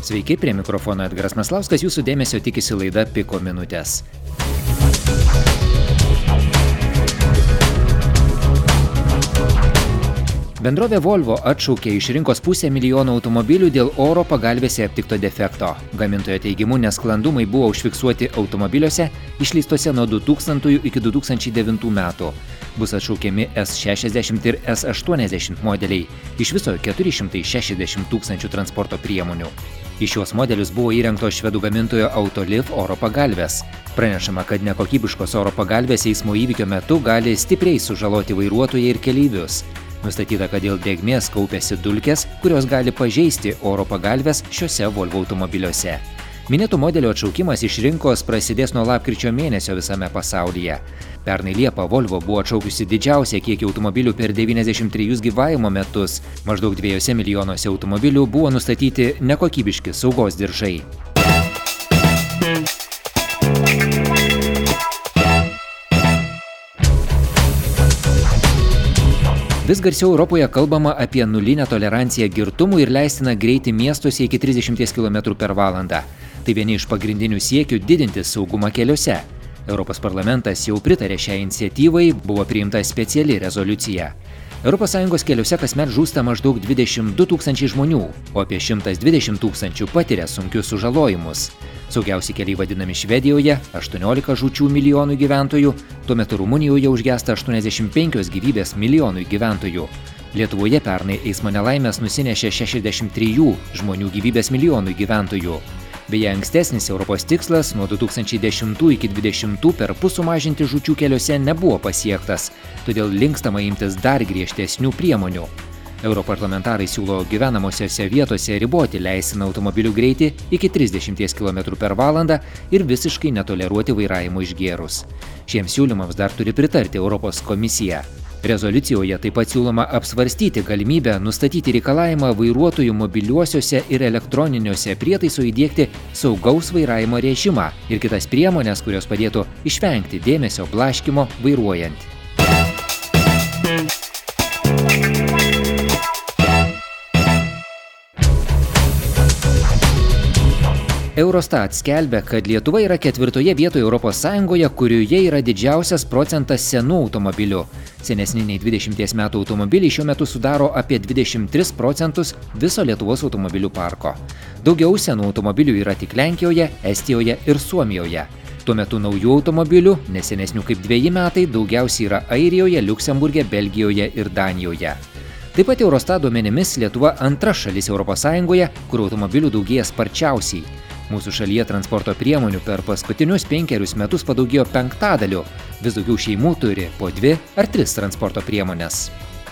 Sveiki, prie mikrofono Edgaras Maslauskas, jūsų dėmesio tikisi laida Piko minutės. Bendrovė Volvo atšaukė iš rinkos 500 000 automobilių dėl oro pagalvėse aptikto defekto. Gamintojo teigimu nesklandumai buvo užfiksuoti automobiliuose išleistose nuo 2000 iki 2009 metų. Bus atšaukiami S60 ir S80 modeliai, iš viso 460 000 transporto priemonių. Į šiuos modelius buvo įrengtos švedų gamintojo Autoliv oro pagalvės. Pranešama, kad nekokybiškos oro pagalvės eismo įvykio metu gali stipriai sužaloti vairuotoją ir keleivius. Nustatyta, kad dėl drėgmės kaupiasi dulkės, kurios gali pažeisti oro pagalvės šiuose Volvo automobiliuose. Minėtų modelio atšaukimas iš rinkos prasidės nuo lapkričio mėnesio visame pasaulyje. Pernai Liepą Volvo buvo atšaukusi didžiausią kiekį automobilių per 93 gyvavimo metus. Maždaug 2 milijonuose automobilių buvo nustatyti nekokybiški saugos diržai. Vis garsiau Europoje kalbama apie nulinę toleranciją girtumui ir leistiną greitį miestuose iki 30 km/h. Tai vieni iš pagrindinių siekių didinti saugumą keliuose. Europos parlamentas jau pritarė šiai iniciatyvai, buvo priimta speciali rezoliucija. ES keliuose kasmet žūsta maždaug 22 000 žmonių, o apie 120 000 patiria sunkius sužalojimus. Saugiausi keliai vadinami Švedijoje, 18 žūčių milijonui gyventojų, tuo metu Rumunijoje užgesta 85 gyvybės milijonui gyventojų. Lietuvoje pernai eismo nelaimės nusinešė 63 žmonių gyvybės milijonui gyventojų. Beje, ankstesnis Europos tikslas nuo 2010 iki 2020 perpus sumažinti žūčių keliuose nebuvo pasiektas, todėl linkstama imtis dar griežtesnių priemonių. Europarlamentarai siūlo gyvenamosiose vietose riboti leistiną automobilių greitį iki 30 km/h ir visiškai netoleruoti vairavimo išgėrus. Šiems siūlymams dar turi pritarti Europos komisija. Rezoliucijoje taip pat siūloma apsvarstyti galimybę nustatyti reikalavimą vairuotojų mobiliuosiuose ir elektroniniuose prietaiso įdiegti saugaus vairavimo režimą ir kitas priemonės, kurios padėtų išvengti dėmesio blaškymo vairuojant. Eurostat skelbia, kad Lietuva yra 4. vietoje ES, kurioje yra didžiausias procentas senų automobilių. Senesni nei 20 metų automobiliai šiuo metu sudaro apie 23% viso Lietuvos automobilių parko. Daugiau senų automobilių yra tik Lenkijoje, Estijoje ir Suomijoje. Tuo metu naujų automobilių, nesenesnių kaip 2 metai, daugiausiai yra Airijoje, Liuksemburge, Belgijoje ir Danijoje. Taip pat Eurostat duomenimis Lietuva antra šalis ES, kur automobilių daugėja sparčiausiai. Mūsų šalyje transporto priemonių per paskutinius 5 metus padaugėjo 5%. Vis daugiau šeimų turi po 2 ar 3 transporto priemonės.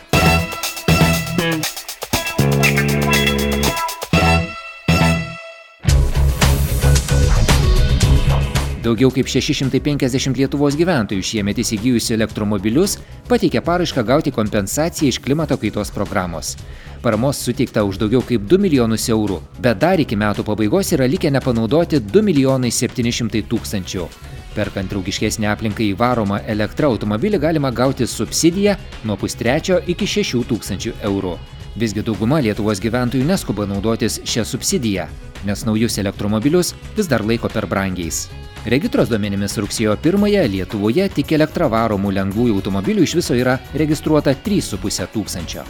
Daugiau kaip 650 Lietuvos gyventojų šiemet įsigijusių elektromobilius pateikė paraišką gauti kompensaciją iš klimato kaitos programos. Paramos suteikta už daugiau kaip 2 milijonus eurų, bet dar iki metų pabaigos yra likę nepanaudoti 2 700 000. Perkant draugiškesnę aplinkai įvaromą elektrą automobilį galima gauti subsidiją nuo 3,5 iki 6 000 eurų. Visgi dauguma Lietuvos gyventojų neskuba naudotis šią subsidiją, nes naujus elektromobilius vis dar laiko per brangiais. Regitros duomenimis rugsėjo 1 Lietuvoje tik elektra varomų lengvųjų automobilių iš viso yra registruota 3,5 tūkstančio.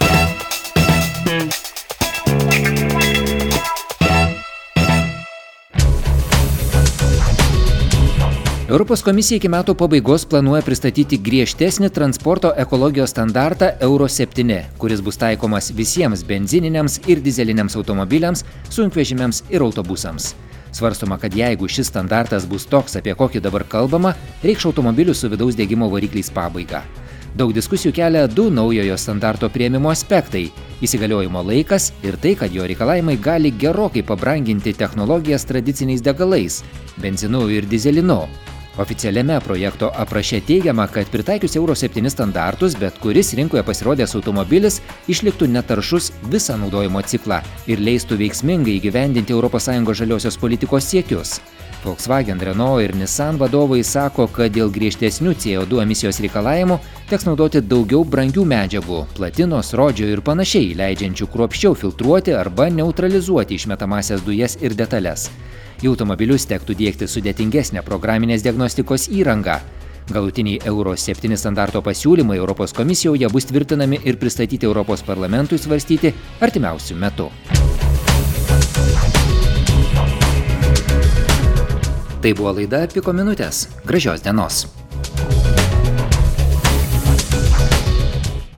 Europos komisija iki metų pabaigos planuoja pristatyti griežtesnį transporto ekologijos standartą Euro 7, kuris bus taikomas visiems benzininiams ir dizeliniams automobiliams, sunkvežimiams ir autobusams. Svarstoma, kad jeigu šis standartas bus toks, apie kokį dabar kalbama, reikš automobilių su vidaus degimo varikliais pabaigą. Daug diskusijų kelia 2 naujojo standarto priėmimo aspektai – įsigaliojimo laikas ir tai, kad jo reikalavimai gali gerokai pabranginti technologijas tradiciniais degalais – benzinu ir dizelinu. Oficialiame projekto apraše teigiama, kad pritaikius Euro 7 standartus, bet kuris rinkoje pasirodęs automobilis išliktų netaršus visą naudojimo ciklą ir leistų veiksmingai įgyvendinti ES žaliosios politikos siekius. Volkswagen, Renault ir Nissan vadovai sako, kad dėl griežtesnių CO2 emisijos reikalavimų teks naudoti daugiau brangių medžiagų – platinos, rodžio ir panašiai, leidžiančių kruopščiau filtruoti arba neutralizuoti išmetamąsias dujas ir detales. Į automobilius tektų diegti sudėtingesnę programinės diagnostikos įrangą. Galutiniai Euro 7 standarto pasiūlymai Europos komisijoje bus tvirtinami ir pristatyti Europos parlamentui svarstyti artimiausiu metu. Tai buvo laida Piko minutės. Gražios dienos.